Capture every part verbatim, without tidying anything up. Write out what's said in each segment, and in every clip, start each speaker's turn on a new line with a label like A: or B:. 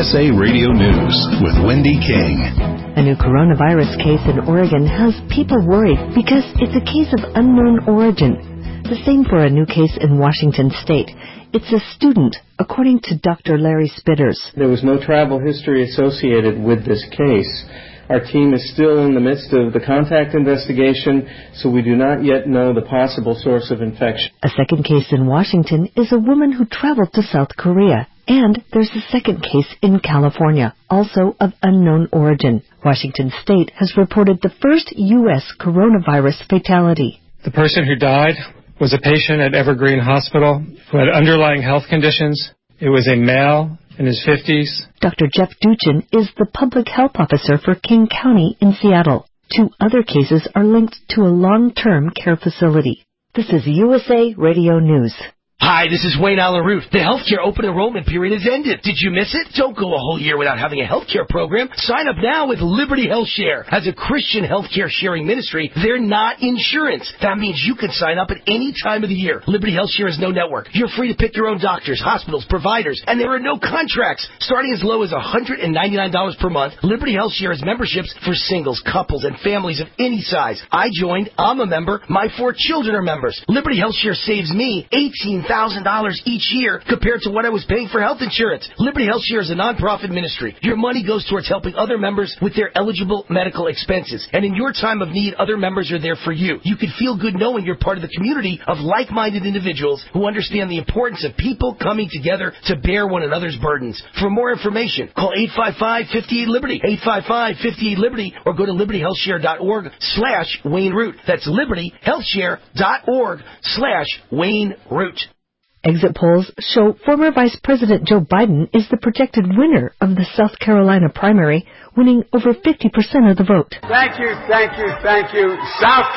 A: S A Radio News with Wendy King.
B: A new coronavirus case in Oregon has people worried because it's a case of unknown origin. The same for a new case in Washington State. It's a student, according to Doctor Larry Spitters.
C: There was no travel history associated with this case. Our team is still in the midst of the contact investigation, so we do not yet know the possible source of infection.
B: A second case in Washington is a woman who traveled to South Korea. And there's a second case in California, also of unknown origin. Washington State has reported the first U S coronavirus fatality.
D: The person who died was a patient at Evergreen Hospital who had underlying health conditions. It was a male in his fifties.
B: Doctor Jeff Duchin is the public health officer for King County in Seattle. Two other cases are linked to a long-term care facility. This is U S A Radio News.
E: Hi, this is Wayne Allen Root. The healthcare open enrollment period has ended. Did you miss it? Don't go a whole year without having a healthcare program. Sign up now with Liberty Health Share. As a Christian healthcare sharing ministry, they're not insurance. That means you can sign up at any time of the year. Liberty Health Share is no network. You're free to pick your own doctors, hospitals, providers, and there are no contracts. Starting as low as one hundred ninety-nine dollars per month, Liberty Health Share has memberships for singles, couples, and families of any size. I joined. I'm a member. My four children are members. Liberty Health Share saves me eighteen thousand dollars each year compared to what I was paying for health insurance. Liberty Health Share is a nonprofit ministry. Your money goes towards helping other members with their eligible medical expenses. And in your time of need, other members are there for you. You can feel good knowing you're part of the community of like-minded individuals who understand the importance of people coming together to bear one another's burdens. For more information, call eight five five, five eight, Liberty, eight five five, five eight, Liberty, or go to liberty health share dot org slash Wayne Root. That's liberty health share dot org slash Wayne Root.
B: Exit polls show former Vice President Joe Biden is the projected winner of the South Carolina primary, winning over fifty percent of the vote.
F: Thank you, thank you, thank you, South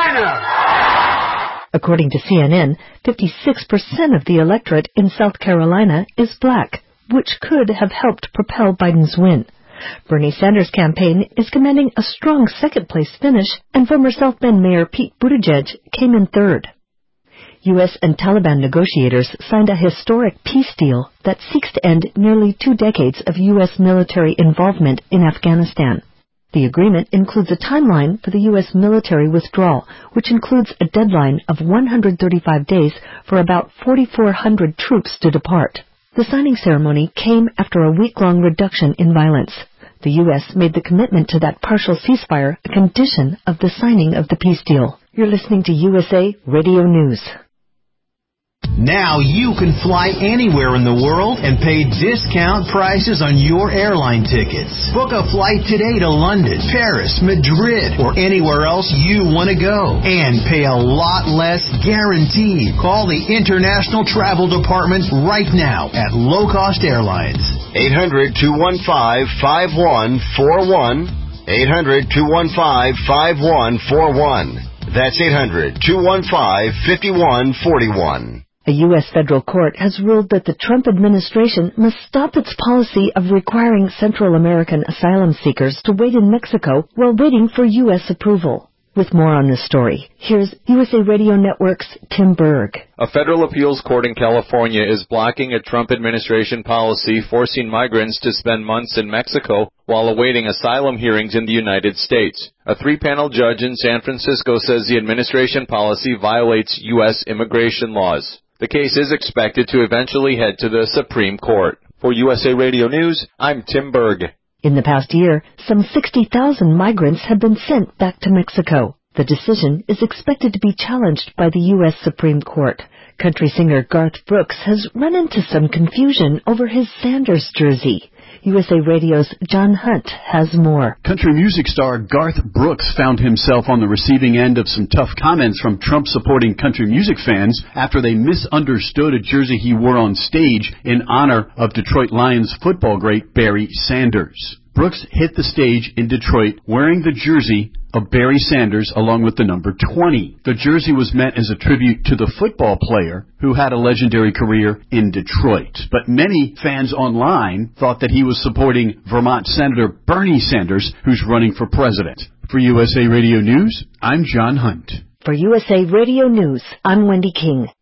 F: Carolina!
B: According to C N N, fifty-six percent of the electorate in South Carolina is black, which could have helped propel Biden's win. Bernie Sanders' campaign is commanding a strong second-place finish, and former South Bend Mayor Pete Buttigieg came in third. U S and Taliban negotiators signed a historic peace deal that seeks to end nearly two decades of U S military involvement in Afghanistan. The agreement includes a timeline for the U S military withdrawal, which includes a deadline of one hundred thirty-five days for about forty-four hundred troops to depart. The signing ceremony came after a week-long reduction in violence. The U S made the commitment to that partial ceasefire a condition of the signing of the peace deal. You're listening to U S A Radio News.
G: Now you can fly anywhere in the world and pay discount prices on your airline tickets. Book a flight today to London, Paris, Madrid, or anywhere else you want to go. And pay a lot less guaranteed. Call the International Travel Department right now at Low Cost Airlines.
H: eight hundred, two one five, five one four one. eight hundred, two one five, five one four one. That's eight hundred, two one five, five one four one.
B: A U S federal court has ruled that the Trump administration must stop its policy of requiring Central American asylum seekers to wait in Mexico while waiting for U S approval. With more on this story, here's U S A Radio Network's Tim Berg.
I: A federal appeals court in California is blocking a Trump administration policy forcing migrants to spend months in Mexico while awaiting asylum hearings in the United States. A three-panel judge in San Francisco says the administration policy violates U S immigration laws. The case is expected to eventually head to the Supreme Court. For U S A Radio News, I'm Tim Berg.
B: In the past year, some sixty thousand migrants have been sent back to Mexico. The decision is expected to be challenged by the U S Supreme Court. Country singer Garth Brooks has run into some confusion over his Sanders jersey. U S A Radio's John Hunt has more.
J: Country music star Garth Brooks found himself on the receiving end of some tough comments from Trump-supporting country music fans after they misunderstood a jersey he wore on stage in honor of Detroit Lions football great Barry Sanders. Brooks hit the stage in Detroit wearing the jersey of Barry Sanders along with the number twenty. The jersey was meant as a tribute to the football player who had a legendary career in Detroit. But many fans online thought that he was supporting Vermont Senator Bernie Sanders, who's running for president. For U S A Radio News, I'm John Hunt.
B: For U S A Radio News, I'm Wendy King.